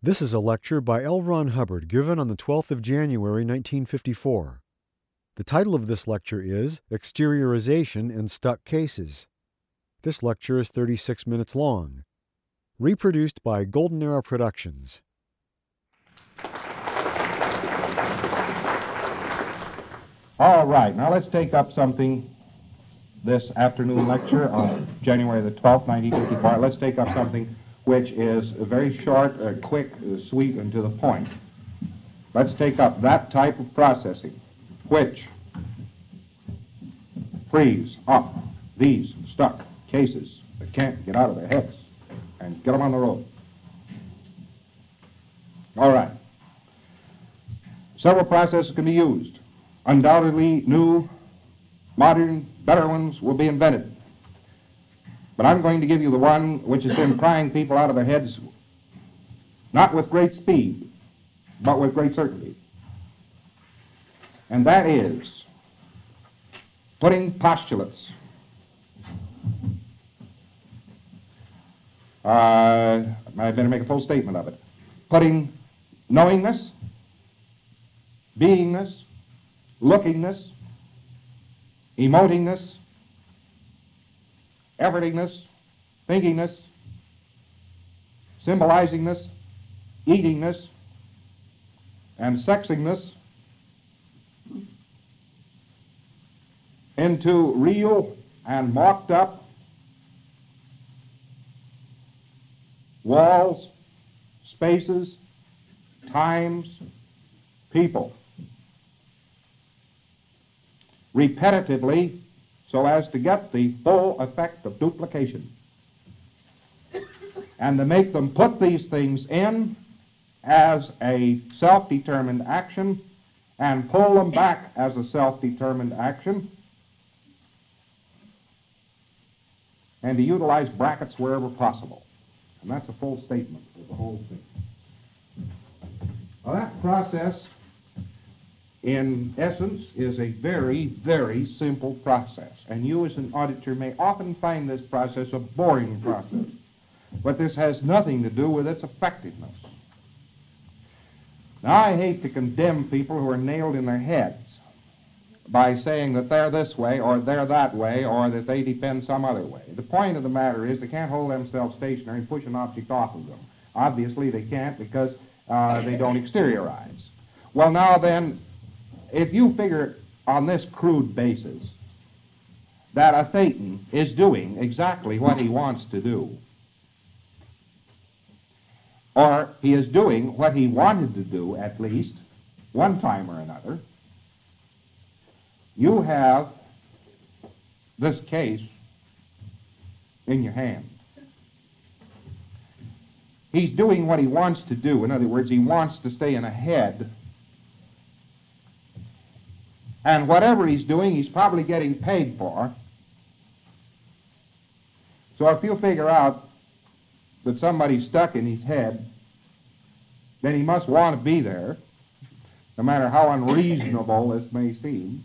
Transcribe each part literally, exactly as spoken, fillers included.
This is a lecture by L. Ron Hubbard given on the twelfth of January, nineteen fifty-four. The title of this lecture is Exteriorization in Stuck Cases. This lecture is thirty-six minutes long. Reproduced by Golden Era Productions. All right, now let's take up something this afternoon lecture on January the twelfth, nineteen fifty-four. Let's take up something which is very short, uh, quick, uh, sweet, and to the point. Let's take up that type of processing which frees up these stuck cases that can't get out of their heads and get them on the road. All right. Several processes can be used. Undoubtedly, new, modern, better ones will be invented. But I'm going to give you the one which has been prying people out of their heads, not with great speed, but with great certainty. And that is putting postulates. Uh, I better make a full statement of it. Putting knowingness, beingness, lookingness, emotingness, effortingness, thinkingness, symbolizingness, eatingness, and sexingness into real and mocked up walls, spaces, times, people, repetitively, so as to get the full effect of duplication, and to make them put these things in as a self-determined action and pull them back as a self-determined action, and to utilize brackets wherever possible. And that's a full statement of the whole thing. Well, that process, in essence, is a very, very simple process. And you as an auditor may often find this process a boring process. But this has nothing to do with its effectiveness. Now, I hate to condemn people who are nailed in their heads by saying that they're this way or they're that way or that they depend some other way. The point of the matter is they can't hold themselves stationary and push an object off of them. Obviously, they can't because uh, they don't exteriorize. Well, now then, if you figure on this crude basis that a Thetan is doing exactly what he wants to do, or he is doing what he wanted to do at least one time or another, you have this case in your hand. He's doing what he wants to do. In other words, he wants to stay in a head. And whatever he's doing, he's probably getting paid for. So if you figure out that somebody's stuck in his head, then he must want to be there, no matter how unreasonable this may seem.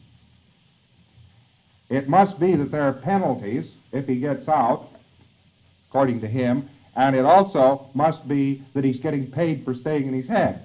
It must be that there are penalties if he gets out, according to him, and it also must be that he's getting paid for staying in his head.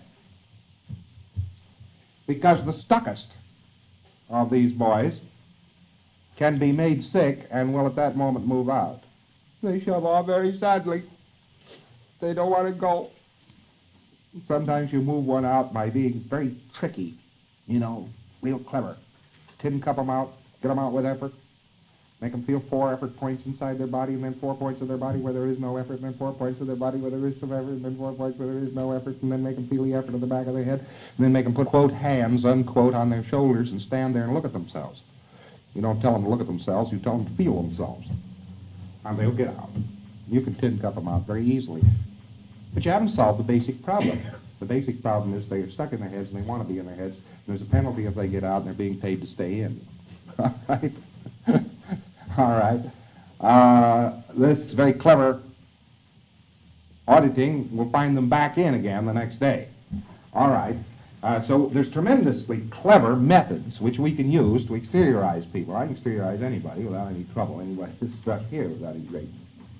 Because the stuckest of these boys can be made sick and will at that moment move out. They shove off very sadly. They don't want to go. Sometimes you move one out by being very tricky, you know, real clever. Tin cup them out, get them out with effort, make them feel four effort points inside their body, and then four points of their body where there is no effort, and then four points of their body where there is some effort, and then four points where there is no effort, and then make them feel the effort of the back of their head, and then make them put, quote, hands, unquote, on their shoulders and stand there and look at themselves. You don't tell them to look at themselves, you tell them to feel themselves. And they'll get out. You can tin cup them out very easily. But you haven't solved the basic problem. The basic problem is they are stuck in their heads and they want to be in their heads. And there's a penalty if they get out and they're being paid to stay in. All right? All right. Uh, this very clever auditing will find them back in again the next day. All right. Uh, so there's tremendously clever methods which we can use to exteriorize people. I can exteriorize anybody without any trouble. Anybody that's stuck here without any great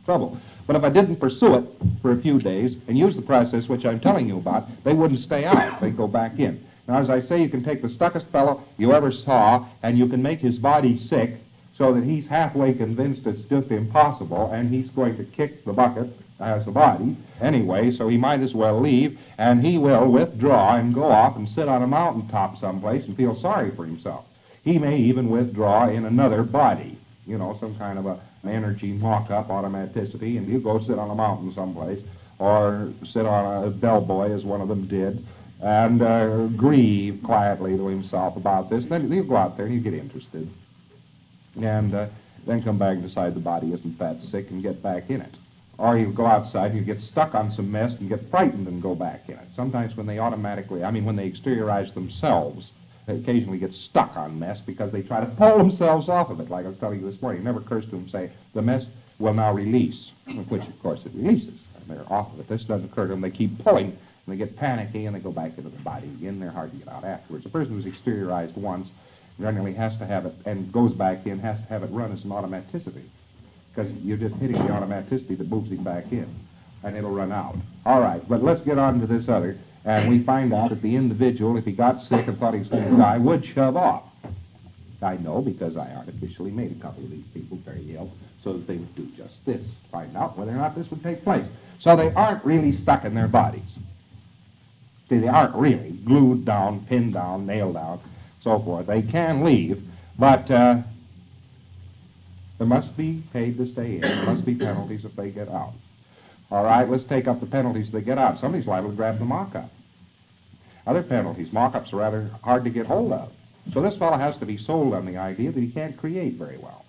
trouble. But if I didn't pursue it for a few days and use the process which I'm telling you about, they wouldn't stay out. They'd go back in. Now, as I say, you can take the stuckest fellow you ever saw, and you can make his body sick so that he's halfway convinced it's just impossible, and he's going to kick the bucket as a body anyway, so he might as well leave, and he will withdraw and go off and sit on a mountaintop someplace and feel sorry for himself. He may even withdraw in another body, you know, some kind of a, an energy mock-up automaticity, and he'll go sit on a mountain someplace, or sit on a bellboy, as one of them did, and uh, grieve quietly to himself about this. Then he'll go out there and he'll get interested, and uh, then come back and decide the body isn't that sick and get back in it. Or he'll go outside, he'll get stuck on some mess and get frightened and go back in it. Sometimes when they automatically, I mean when they exteriorize themselves, they occasionally get stuck on mess because they try to pull themselves off of it. Like I was telling you this morning, it never occurs to them to say, the mess will now release, which of course it releases, and they're off of it. This doesn't occur to them. They keep pulling, and they get panicky, and they go back into the body again. They're hard to get out afterwards. A person who's exteriorized once generally has to have it, and goes back in, has to have it run as an automaticity, because you're just hitting the automaticity that moves him back in, and it'll run out. All right, but let's get on to this other, and we find out that the individual, if he got sick and thought he was going to die, would shove off. I know because I artificially made a couple of these people very ill so that they would do just this, find out whether or not this would take place. So they aren't really stuck in their bodies. See, they aren't really glued down, pinned down, nailed down, so forth. They can leave, but uh, there must be paid to stay in. There must be penalties if they get out. All right, let's take up the penalties if they get out. Somebody's liable to grab the mock-up. Other penalties, mock-ups are rather hard to get hold of. So this fellow has to be sold on the idea that he can't create very well.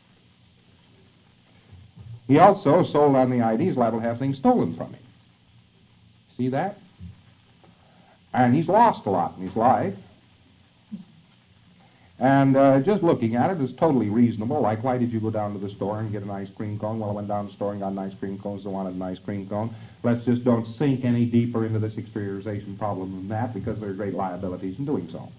He also sold on the idea he's liable to have things stolen from him. See that? And he's lost a lot in his life. And uh, just looking at it is totally reasonable. Like, why did you go down to the store and get an ice cream cone? Well, I went down to the store and got an ice cream cone, so I wanted an ice cream cone. Let's just don't sink any deeper into this exteriorization problem than that, because there are great liabilities in doing so.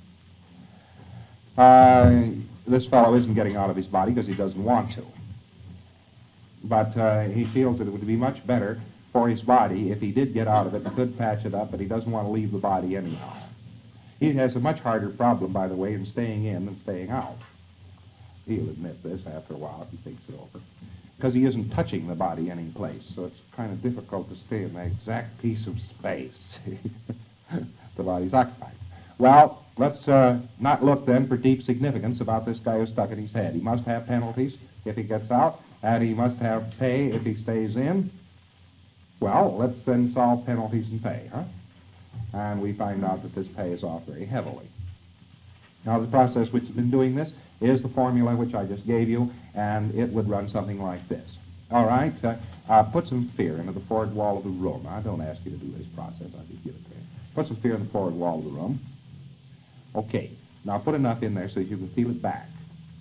Uh, this fellow isn't getting out of his body because he doesn't want to. But uh, he feels that it would be much better for his body if he did get out of it and could patch it up, but he doesn't want to leave the body anyhow. He has a much harder problem, by the way, in staying in than staying out. He'll admit this after a while if he thinks it over. Because he isn't touching the body any place, so it's kind of difficult to stay in that exact piece of space the body's occupied. Well, let's uh, not look then for deep significance about this guy who's stuck in his head. He must have penalties if he gets out, and he must have pay if he stays in. Well, let's then solve penalties and pay, huh? And we find out that this pay is off very heavily. Now, the process which has been doing this is the formula which I just gave you, and it would run something like this. All right, uh, uh, put some fear into the forward wall of the room. I don't ask you to do this process, I'll just give it to you. Put some fear in the forward wall of the room. Okay, now put enough in there so that you can feel it back.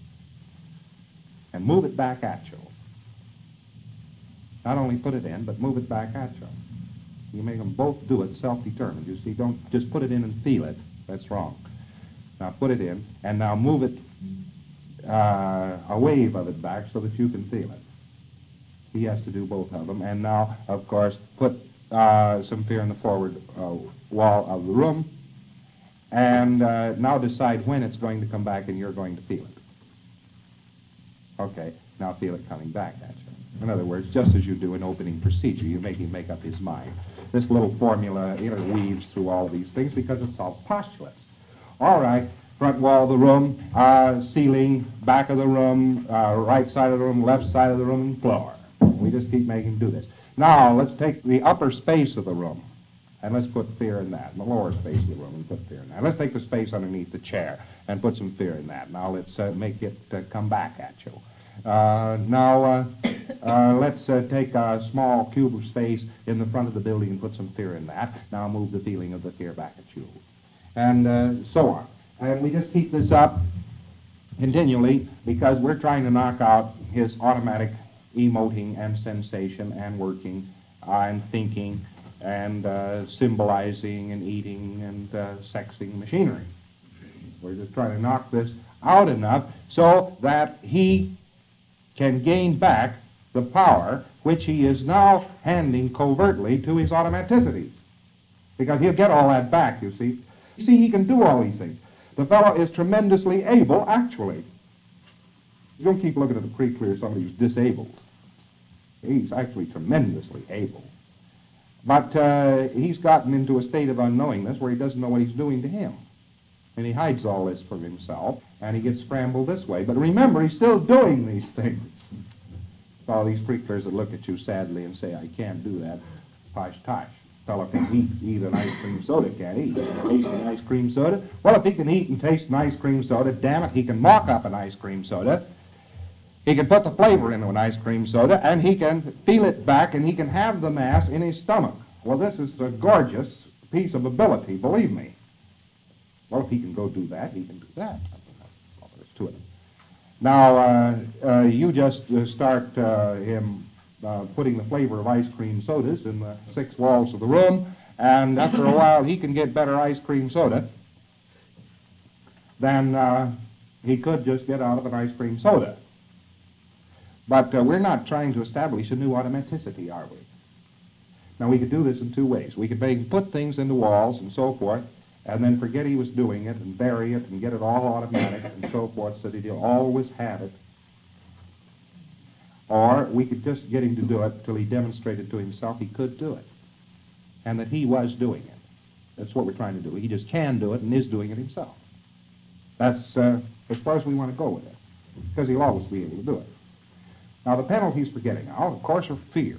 And move it back at you. Not only put it in, but move it back at you. You make them both do it self-determined. You see, don't just put it in and feel it. That's wrong. Now put it in, and now move it, uh, a wave of it back so that you can feel it. He has to do both of them. And now, of course, put uh, some fear in the forward uh, wall of the room, and uh, now decide when it's going to come back and you're going to feel it. Okay, now feel it coming back at you. In other words, just as you do an opening procedure, you make him make up his mind. This little formula interweaves through all of these things because it solves postulates. All right, front wall of the room, uh, ceiling, back of the room, uh, right side of the room, left side of the room, and floor. We just keep making him do this. Now, let's take the upper space of the room, and let's put fear in that. And the lower space of the room, and put fear in that. Let's take the space underneath the chair and put some fear in that. Now, let's uh, make it uh, come back at you. Uh, now, uh, uh, let's uh, take a small cube of space in the front of the building and put some fear in that. Now move the feeling of the fear back at you. And uh, so on. And we just keep this up continually because we're trying to knock out his automatic emoting and sensation and working uh, and thinking and uh, symbolizing and eating and uh, sexing machinery. We're just trying to knock this out enough so that he can gain back the power which he is now handing covertly to his automaticities. Because he'll get all that back, you see. You see, he can do all these things. The fellow is tremendously able, actually. You don't keep looking at the pre-clear as somebody who's disabled. He's actually tremendously able. But uh, he's gotten into a state of unknowingness where he doesn't know what he's doing to him. And he hides all this from himself, and he gets scrambled this way. But remember, he's still doing these things. All these pre-clears that look at you sadly and say, I can't do that. Posh tosh. Fellow can eat, eat an ice cream soda, can't he? Taste an ice cream soda. Well, if he can eat and taste an ice cream soda, damn it, he can mock up an ice cream soda. He can put the flavor into an ice cream soda, and he can feel it back, and he can have the mass in his stomach. Well, this is a gorgeous piece of ability, believe me. Well, if he can go do that, he can do that. That's all there is to it. Now, uh, uh, you just uh, start uh, him uh, putting the flavor of ice cream sodas in the six walls of the room, and after a while he can get better ice cream soda than uh, he could just get out of an ice cream soda. But uh, we're not trying to establish a new automaticity, are we? Now, we could do this in two ways. We could make, put things into walls and so forth, and then forget he was doing it and bury it and get it all automatic and so forth so that he'll always have it. Or we could just get him to do it till he demonstrated to himself he could do it and that he was doing it. That's what we're trying to do. He just can do it and is doing it himself. That's uh, as far as we want to go with it, because he'll always be able to do it. Now, the penalties for getting out, of course, are fear,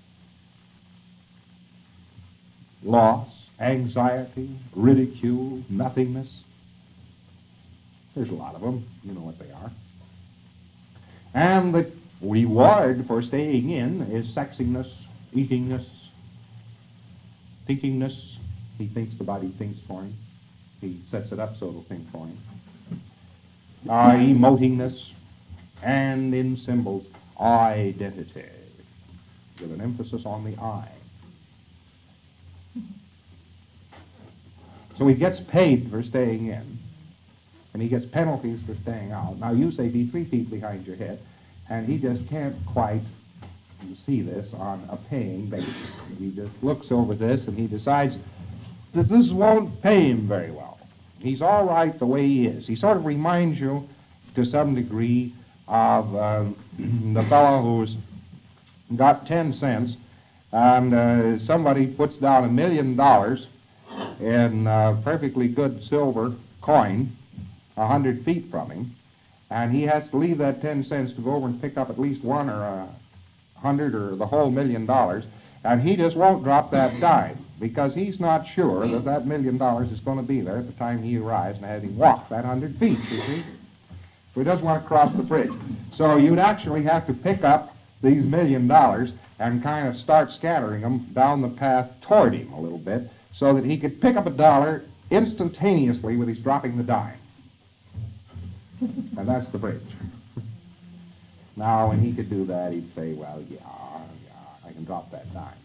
loss, anxiety, ridicule, nothingness. There's a lot of them. You know what they are. And the reward for staying in is sexiness, eatingness, thinkingness. He thinks the body thinks for him. He sets it up so it'll think for him. Uh, emotingness, and in symbols, identity, with an emphasis on the I. So he gets paid for staying in, and he gets penalties for staying out. Now, you say be three feet behind your head, and he just can't quite see this on a paying basis. He just looks over this, and he decides that this won't pay him very well. He's all right the way he is. He sort of reminds you, to some degree, of um, the fellow who's got ten cents, and uh, somebody puts down a million dollars in uh, perfectly good silver coin a hundred feet from him, and he has to leave that ten cents to go over and pick up at least one or a hundred or the whole million dollars, and he just won't drop that dime because he's not sure that that million dollars is going to be there at the time he arrives and has him walk that hundred feet, you see. So he doesn't want to cross the bridge. So you'd actually have to pick up these million dollars and kind of start scattering them down the path toward him a little bit so that he could pick up a dollar instantaneously with his dropping the dime. And that's the bridge. Now, when he could do that, he'd say, well, yeah, yeah, I can drop that dime.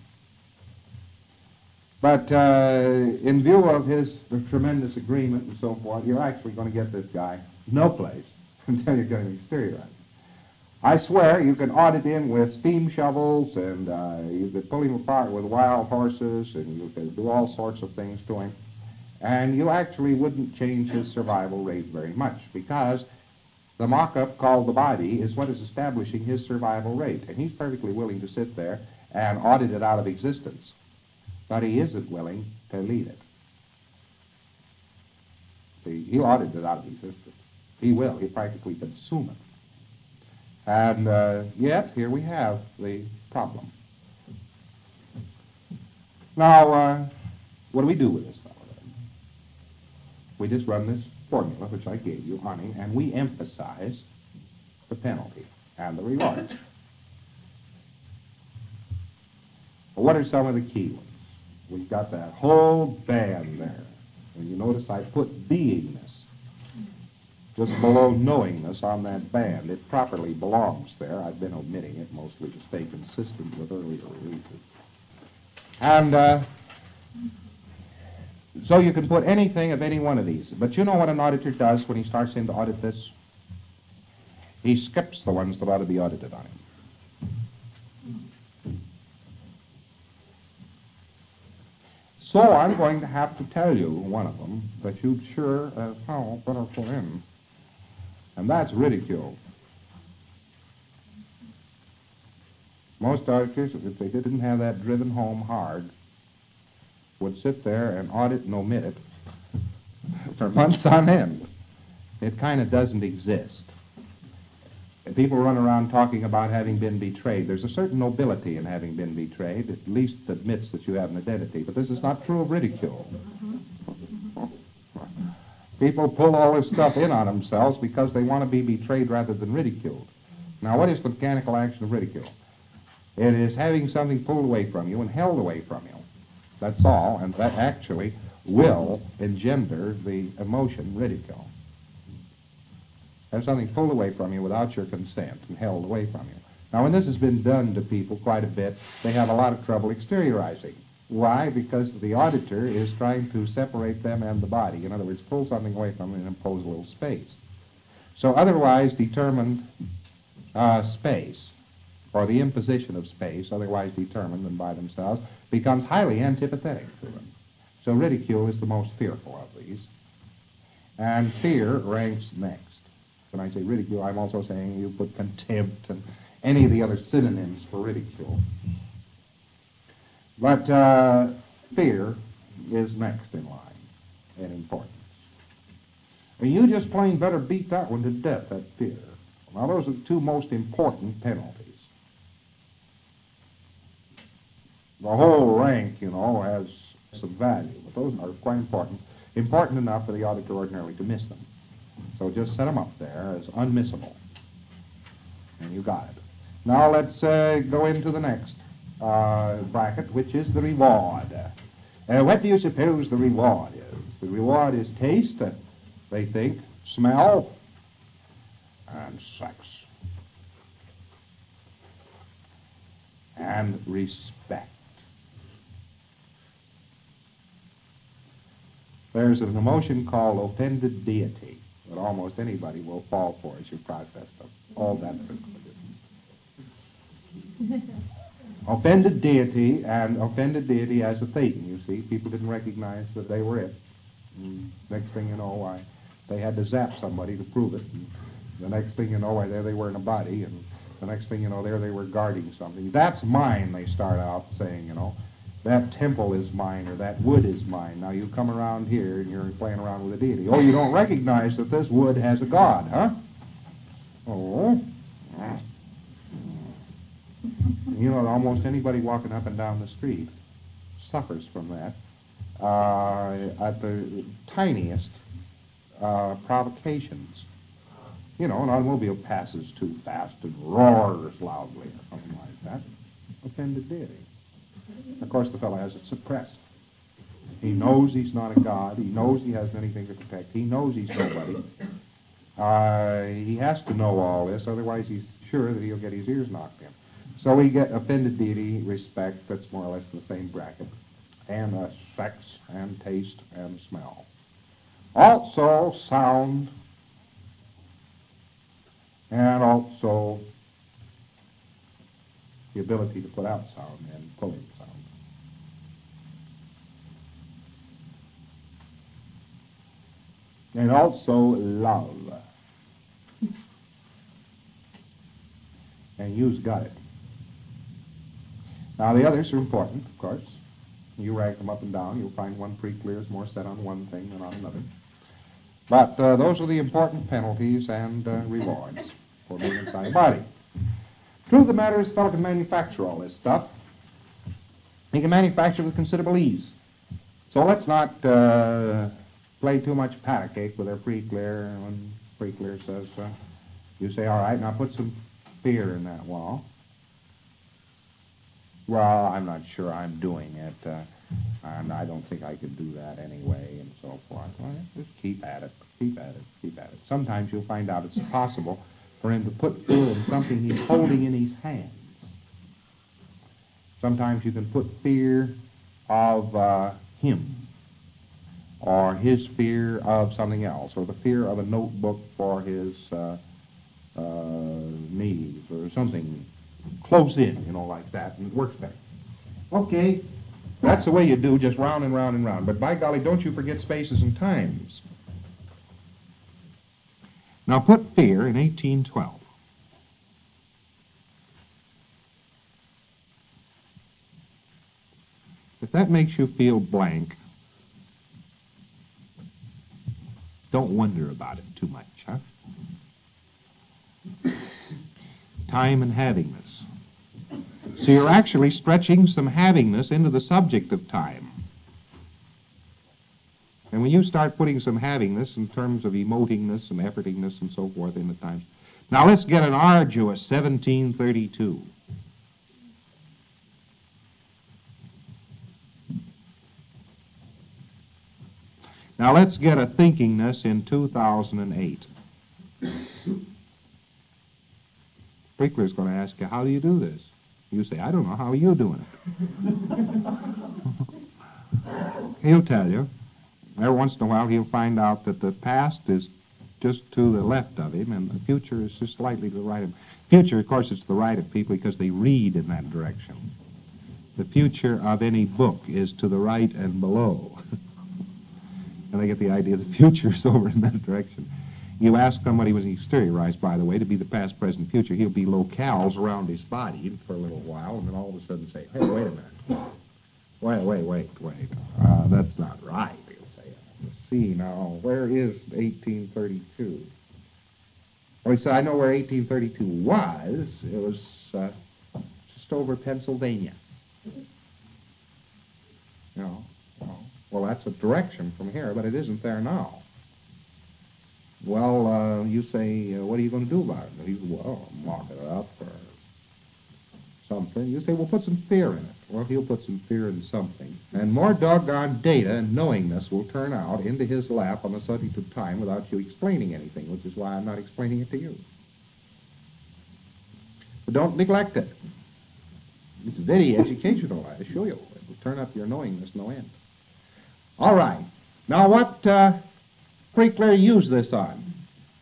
But uh, in view of his tremendous agreement and so forth, you're actually going to get this guy no place until you get an exterior on it. I swear you can audit him with steam shovels, and uh, you could pull him apart with wild horses, and you could do all sorts of things to him, and you actually wouldn't change his survival rate very much, because the mock-up called the body is what is establishing his survival rate, and he's perfectly willing to sit there and audit it out of existence, but he isn't willing to leave it. See, he'll audit it out of existence. He will. He'll practically consume it. And uh, yet, here we have the problem. Now, uh, what do we do with this fellow then? We just run this formula, which I gave you, on him, and we emphasize the penalty and the reward. Well, what are some of the key ones? We've got that whole band there. And you notice I put beingness just below knowingness on that band. It properly belongs there. I've been omitting it mostly to stay consistent with earlier releases. And uh, so you can put anything of any one of these. But you know what an auditor does when he starts in to audit this? He skips the ones that ought to be audited on him. So I'm going to have to tell you one of them that you'd sure as hell better put in. And that's ridicule. Most auditors, if they didn't have that driven home hard, would sit there and audit and omit it for months on end. It kind of doesn't exist. People run around talking about having been betrayed. There's a certain nobility in having been betrayed. It at least admits that you have an identity. But this is not true of ridicule. People pull all this stuff in on themselves because they want to be betrayed rather than ridiculed. Now, what is the mechanical action of ridicule? It is having something pulled away from you and held away from you. That's all, and that actually will engender the emotion ridicule. Have something pulled away from you without your consent and held away from you. Now, when this has been done to people quite a bit, they have a lot of trouble exteriorizing. Why? Because the auditor is trying to separate them and the body. In other words, pull something away from them and impose a little space. So otherwise determined uh, space, or the imposition of space, otherwise determined than by themselves, becomes highly antipathetic to them. So ridicule is the most fearful of these. And fear ranks next. When I say ridicule, I'm also saying you put contempt and any of the other synonyms for ridicule. But uh, fear is next in line in importance. And you just plain better beat that one to death, that fear. Now, those are the two most important penalties. The whole rank, you know, has some value, but those are quite important. Important enough for the auditor ordinarily to miss them. So just set them up there as unmissable. And you got it. Now let's uh, go into the next uh, bracket, which is the reward. Uh, what do you suppose the reward is? The reward is taste, uh, they think, smell, and sex. And respect. There's an emotion called offended deity that almost anybody will fall for as you process them. All that's included. Offended deity, and offended deity as a Thetan, you see. People didn't recognize that they were it. And next thing you know, why, they had to zap somebody to prove it. And the next thing you know, why, there they were in a body, and the next thing you know, there they were guarding something. That's mine, they start out saying, you know. That temple is mine, or that wood is mine. Now you come around here and you're playing around with a deity. Oh, you don't recognize that this wood has a god, huh? Oh. You know, almost anybody walking up and down the street suffers from that uh, at the tiniest uh, provocations. You know, an automobile passes too fast and roars loudly or something like that. Offended deity. Of course, the fellow has it suppressed. He knows he's not a god. He knows he hasn't anything to protect. He knows he's nobody. Uh, he has to know all this, otherwise he's sure that he'll get his ears knocked in. So we get offended deity, respect, that's more or less in the same bracket, and uh, sex, and taste, and smell. Also sound, and also the ability to put out sound and pulling sound. And also love. And you've got it. Now the others are important, of course. You rank them up and down. You'll find one pretty clear is more set on one thing than on another. But uh, those are the important penalties and uh, rewards for being inside a body. Truth of the matter is, a fellow can manufacture all this stuff. He can manufacture it with considerable ease. So let's not uh, play too much pat a cake with our pre-clear. When pre-clear says, uh, you say, all right, now put some fear in that wall. Well, I'm not sure I'm doing it, uh, and I don't think I could do that anyway, and so forth. Well, just keep at it, keep at it, keep at it. Sometimes you'll find out it's possible for him to put fear in something he's holding in his hands. Sometimes you can put fear of uh, him, or his fear of something else, or the fear of a notebook for his uh, uh, needs, or something close in, you know, like that, and it works better. Okay, That's the way you do, just round and round and round. But by golly, don't you forget spaces and times. Now put fear in eighteen twelve. If that makes you feel blank, don't wonder about it too much, huh? Time and havingness. So you're actually stretching some havingness into the subject of time. And when you start putting some havingness in terms of emotingness and effortingness and so forth in the times. Now let's get an arduous seventeen thirty-two. Now let's get a thinkingness in two thousand eight. Prickler's going to ask you, how do you do this? You say, I don't know, how are you doing it? He'll tell you. Every once in a while he'll find out that the past is just to the left of him and the future is just slightly to the right of him. Future, of course, it's to the right of people because they read in that direction. The future of any book is to the right and below. And they get the idea the future is over in that direction. You ask somebody was exteriorized, by the way, to be the past, present, future, he'll be locales around his body for a little while, and then all of a sudden say, hey, wait a minute. Wait, wait, wait, wait. Uh, that's not right, he'll say. Let's see now, where is eighteen thirty-two? Well, he said, I know where eighteen thirty-two was. It was uh, just over Pennsylvania. You know, well, well, that's a direction from here, but it isn't there now. Well, uh, you say, uh, what are you going to do about it? He says, well, mark it up or something. You say, well, put some fear in it. Well, he'll put some fear in something. And more doggone data and knowingness will turn out into his lap on the subject of time without you explaining anything, which is why I'm not explaining it to you. But don't neglect it. It's very educational, I assure you. It will turn up your knowingness no end. All right. Now, what uh, Prickler used this on?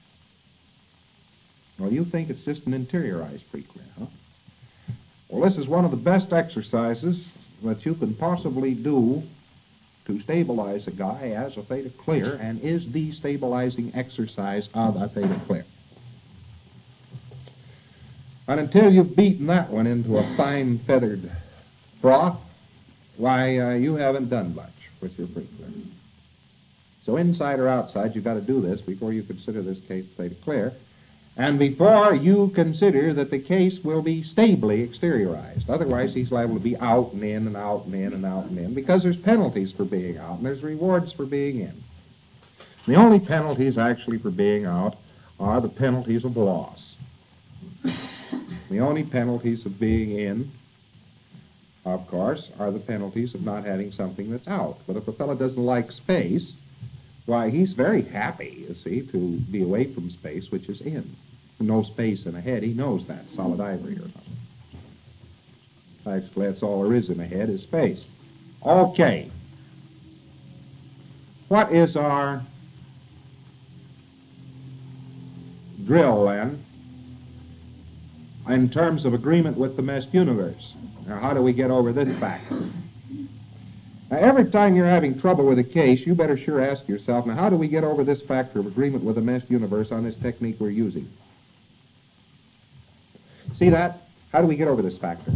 Well, you think it's just an interiorized Prickler, huh? Well, this is one of the best exercises that you can possibly do to stabilize a guy as a theta clear, and is the stabilizing exercise of a theta clear. And until you've beaten that one into a fine feathered froth, why, uh, you haven't done much with your Prickler. So inside or outside, you've got to do this before you consider this case theta clear, and before you consider that the case will be stably exteriorized. Otherwise, he's liable to be out and in and out and in and out and in, because there's penalties for being out and there's rewards for being in. The only penalties actually for being out are the penalties of loss. The only penalties of being in, of course, are the penalties of not having something that's out. But if a fellow doesn't like space, why, he's very happy, you see, to be away from space, which is in. No space in a head, he knows that, solid ivory or something. Actually, that's all there is in a head is space. Okay. What is our drill, then, in terms of agreement with the meshed universe? Now, how do we get over this fact? Now, every time you're having trouble with a case, you better sure ask yourself, now, how do we get over this factor of agreement with the meshed universe on this technique we're using? See that? How do we get over this factor?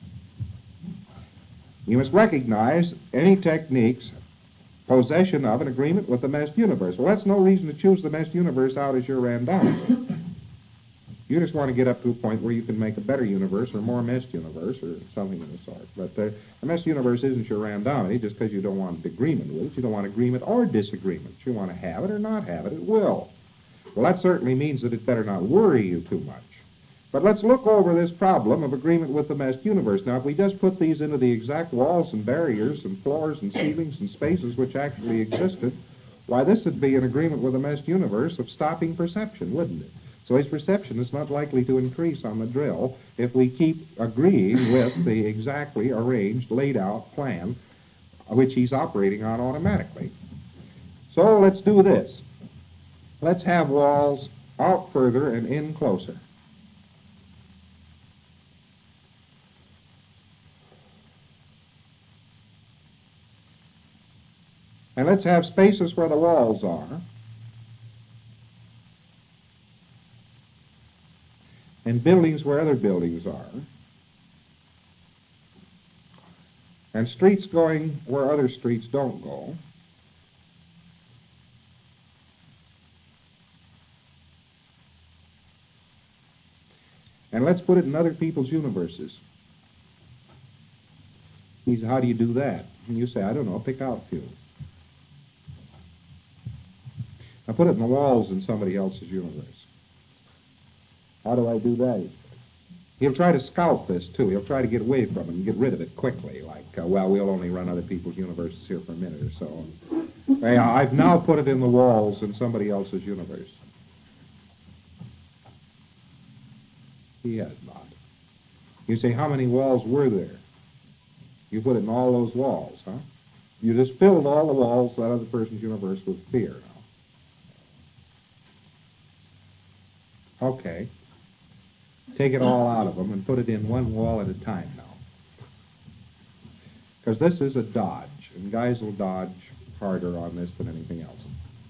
You must recognize any technique's possession of an agreement with the meshed universe. Well, that's no reason to choose the meshed universe out as your random. You just want to get up to a point where you can make a better universe or more meshed universe or something of the sort. But uh, the meshed universe isn't your randomity just because you don't want agreement with it. You don't want agreement or disagreement. You want to have it or not have it. It will. Well, that certainly means that it better not worry you too much. But let's look over this problem of agreement with the meshed universe. Now, if we just put these into the exact walls and barriers and floors and ceilings and spaces which actually existed, why, this would be an agreement with the meshed universe of stopping perception, wouldn't it? So his perception is not likely to increase on the drill if we keep agreeing with the exactly arranged, laid out plan which he's operating on automatically. So let's do this. Let's have walls out further and in closer. And let's have spaces where the walls are. And buildings where other buildings are. And streets going where other streets don't go. And let's put it in other people's universes. He said, how do you do that? And you say, I don't know, pick out a few. Now put it in the walls in somebody else's universe. How do I do that? He'll try to scout this, too. He'll try to get away from it and get rid of it quickly, like, uh, well, we'll only run other people's universes here for a minute or so. Hey, I've now put it in the walls in somebody else's universe. He has not. You say, how many walls were there? You put it in all those walls, huh? You just filled all the walls of that other person's universe with fear now. Okay. Take it all out of them and put it in one wall at a time now. Because this is a dodge, and guys will dodge harder on this than anything else.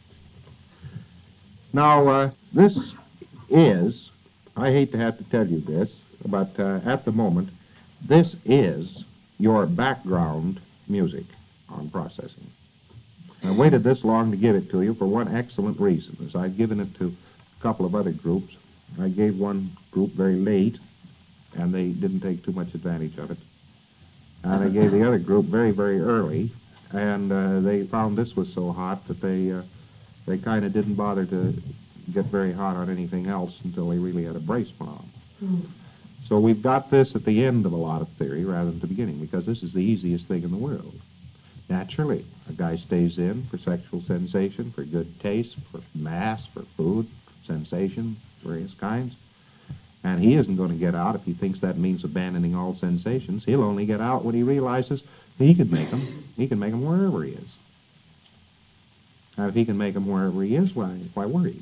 Now, uh, this is, I hate to have to tell you this, but uh, at the moment, this is your background music on processing. I waited this long to give it to you for one excellent reason, as I've given it to a couple of other groups. I gave one group very late, and they didn't take too much advantage of it. And I gave the other group very, very early, and uh, they found this was so hot that they uh, they kind of didn't bother to get very hot on anything else until they really had a brace put on. Mm. So we've got this at the end of a lot of theory rather than the beginning, because this is the easiest thing in the world. Naturally, a guy stays in for sexual sensation, for good taste, for mass, for food, sensation, various kinds. And he isn't going to get out if he thinks that means abandoning all sensations. He'll only get out when he realizes he can make them. He can make them wherever he is. And if he can make them wherever he is, why, why worry?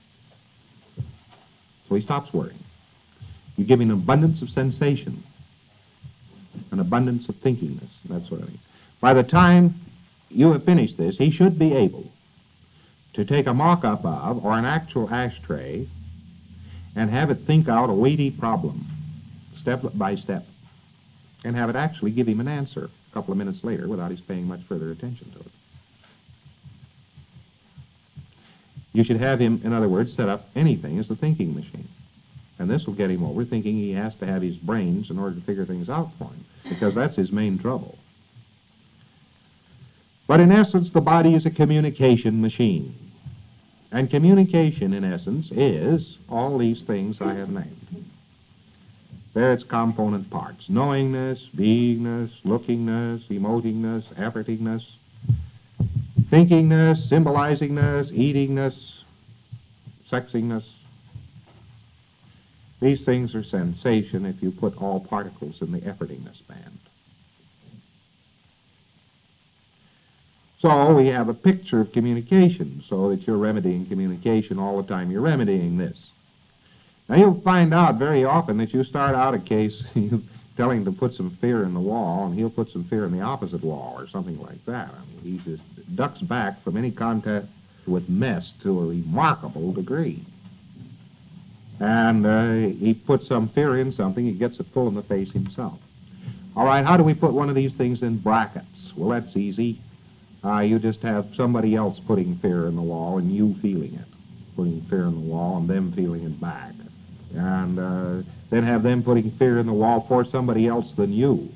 So he stops worrying. You give him an abundance of sensation, an abundance of thinkingness, that sort of thing. By the time you have finished this, he should be able to take a mock-up of, or an actual ashtray, and have it think out a weighty problem, step by step, and have it actually give him an answer a couple of minutes later without his paying much further attention to it. You should have him, in other words, set up anything as the thinking machine. And this will get him over thinking he has to have his brains in order to figure things out for him, because that's his main trouble. But in essence, the body is a communication machine. And communication, in essence, is all these things I have named. They're its component parts: knowingness, beingness, lookingness, emotingness, effortingness, thinkingness, symbolizingness, eatingness, sexingness. These things are sensation if you put all particles in the effortingness band. So we have a picture of communication, so that you're remedying communication all the time. You're remedying this. Now you'll find out very often that you start out a case, you tell him to put some fear in the wall, and he'll put some fear in the opposite wall, or something like that. I mean, he just ducks back from any contact with mess to a remarkable degree. And uh, he puts some fear in something, he gets it full in the face himself. All right, how do we put one of these things in brackets? Well, that's easy. Uh, you just have somebody else putting fear in the wall and you feeling it. Putting fear in the wall and them feeling it back. And uh, then have them putting fear in the wall for somebody else than you.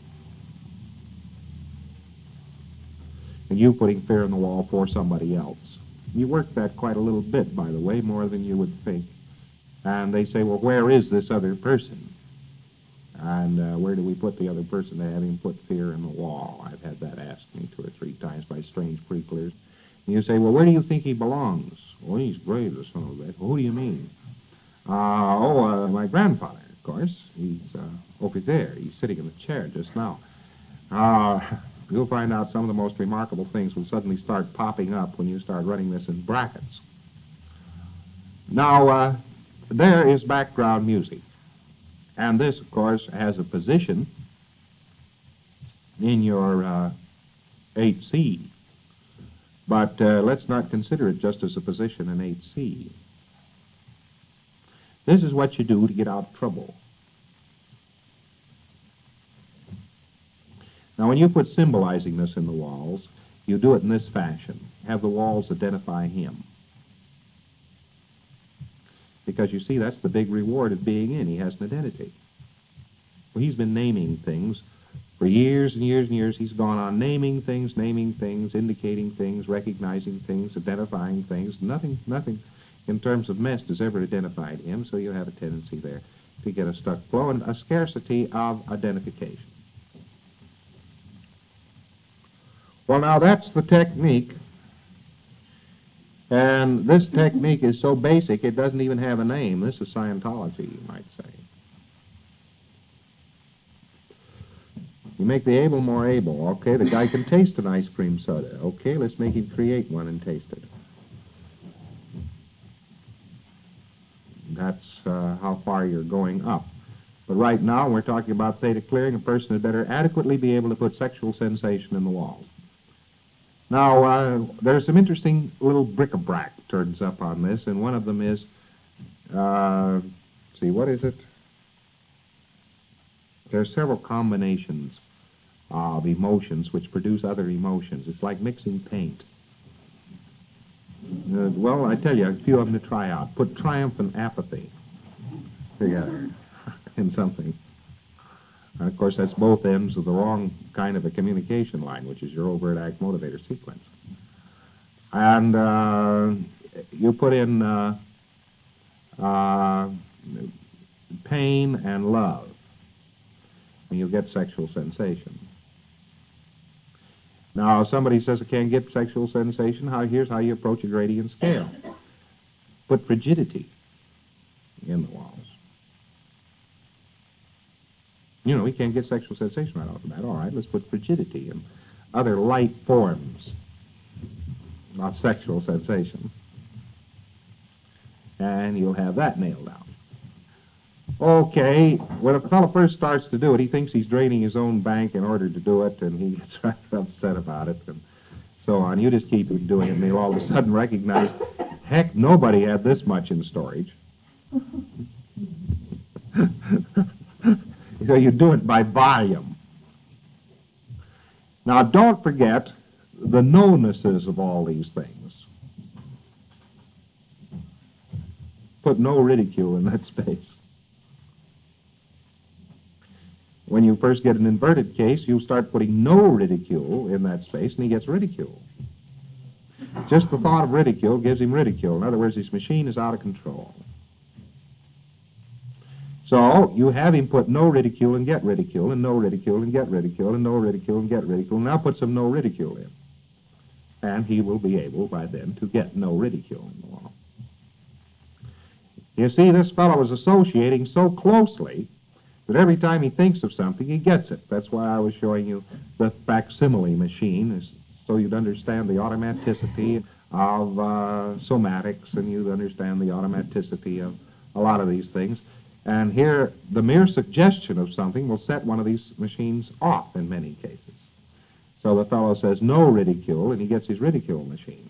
And you putting fear in the wall for somebody else. You work that quite a little bit, by the way, more than you would think. And they say, well, where is this other person? And uh, where do we put the other person to have him put fear in the wall? I've had that asked me two or three times by strange pre-clears. And you say, well, where do you think he belongs? Well, he's great, the son of a bitch. Well, who do you mean? Uh, oh, uh, my grandfather, of course. He's uh, over there. He's sitting in the chair just now. Uh, you'll find out some of the most remarkable things will suddenly start popping up when you start running this in brackets. Now, uh, there is background music. And this, of course, has a position in your uh, eight C. But uh, let's not consider it just as a position in eight C. This is what you do to get out of trouble. Now, when you put symbolizing this in the walls, you do it in this fashion. Have the walls identify him. Because, you see, that's the big reward of being in. He has an identity. Well, he's been naming things for years and years and years. He's gone on naming things, naming things, indicating things, recognizing things, identifying things. Nothing, nothing in terms of Mest has ever identified him, so you have a tendency there to get a stuck flow and a scarcity of identification. Well, now that's the technique, and this technique is so basic it doesn't even have a name. This is Scientology, you might say. You make the able more able. Okay, the guy can taste an ice cream soda. Okay, let's make him create one and taste it. That's uh, how far you're going up. But right now we're talking about theta clearing. A person had better adequately be able to put sexual sensation in the walls. Now, uh, there's some interesting little bric-a-brac turns up on this, and one of them is, uh, see, what is it? There are several combinations of emotions which produce other emotions. It's like mixing paint. Uh, well, I tell you, a few of them to try out. Put triumph and apathy together in something. And of course, that's both ends of the wrong kind of a communication line, which is your overt act motivator sequence. And uh, you put in uh, uh, pain and love, and you'll get sexual sensation. Now, somebody says I can't get sexual sensation. How, here's how you approach a gradient scale. Put frigidity in the walls. You know, we can't get sexual sensation right off the bat. All right, let's put frigidity and other light forms of sexual sensation. And you'll have that nailed down. Okay, when a fellow first starts to do it, he thinks he's draining his own bank in order to do it, and he gets rather upset about it, and so on. You just keep him doing it, and he'll all of a sudden recognize, heck, nobody had this much in storage. So you do it by volume. Now, don't forget the knownesses of all these things. Put no ridicule in that space. When you first get an inverted case, you start putting no ridicule in that space, and he gets ridicule. Just the thought of ridicule gives him ridicule. In other words, his machine is out of control. So you have him put no ridicule and get ridicule, and no ridicule and get ridicule, and no ridicule and get ridicule. Now put some no ridicule in. And he will be able, by then, to get no ridicule in the wall. You see, this fellow is associating so closely that every time he thinks of something, he gets it. That's why I was showing you the facsimile machine, is so you'd understand the automaticity of uh, somatics, and you'd understand the automaticity of a lot of these things. And here, the mere suggestion of something will set one of these machines off in many cases. So the fellow says no ridicule, and he gets his ridicule machine.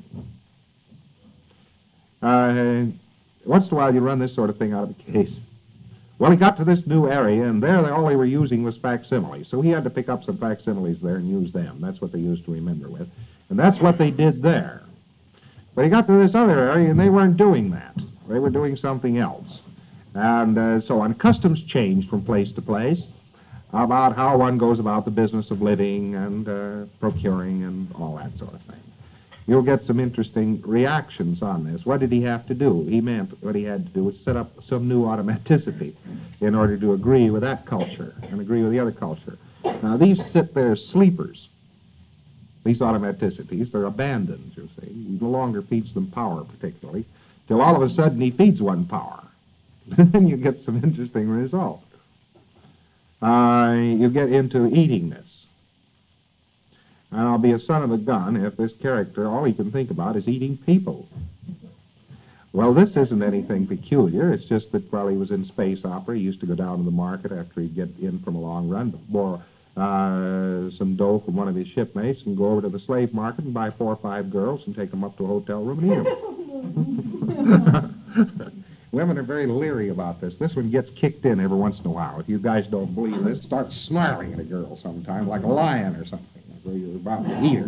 Uh, once in a while, you run this sort of thing out of the case. Well, he got to this new area, and there all they were using was facsimiles. So he had to pick up some facsimiles there and use them. That's what they used to remember with. And that's what they did there. But he got to this other area, and they weren't doing that. They were doing something else. And uh, so on. Customs changed from place to place about how one goes about the business of living and uh, procuring and all that sort of thing. You'll get some interesting reactions on this. What did he have to do? He meant what he had to do was set up some new automaticity in order to agree with that culture and agree with the other culture. Now, these sit there as sleepers, these automaticities. They're abandoned, you see. He no longer feeds them power, particularly, till all of a sudden he feeds one power. Then you get some interesting results. Uh, you get into eatingness. And I'll be a son of a gun if this character, all he can think about is eating people. Well, this isn't anything peculiar. It's just that while he was in space opera, he used to go down to the market after he'd get in from a long run, before uh, some dough from one of his shipmates and go over to the slave market and buy four or five girls and take them up to a hotel room and eat them. Women are very leery about this. This one gets kicked in every once in a while. If you guys don't believe this, start snarling at a girl sometime like a lion or something, as though you're about to eat her.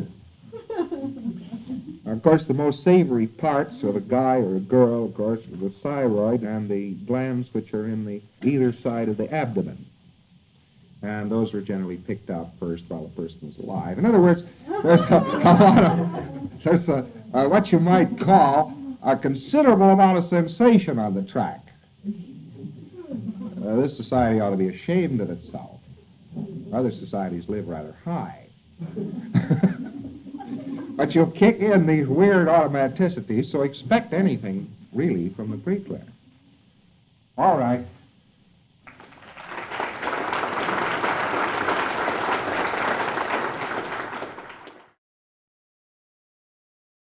Of course, the most savory parts of a guy or a girl, of course, are the thyroid and the glands which are in the either side of the abdomen. And those are generally picked out first while the person is alive. In other words, there's a, a lot of, there's a, uh, what you might call a considerable amount of sensation on the track. Uh, this society ought to be ashamed of itself. Other societies live rather high. But you'll kick in these weird automaticities, so expect anything, really, from the pre-clear. All right.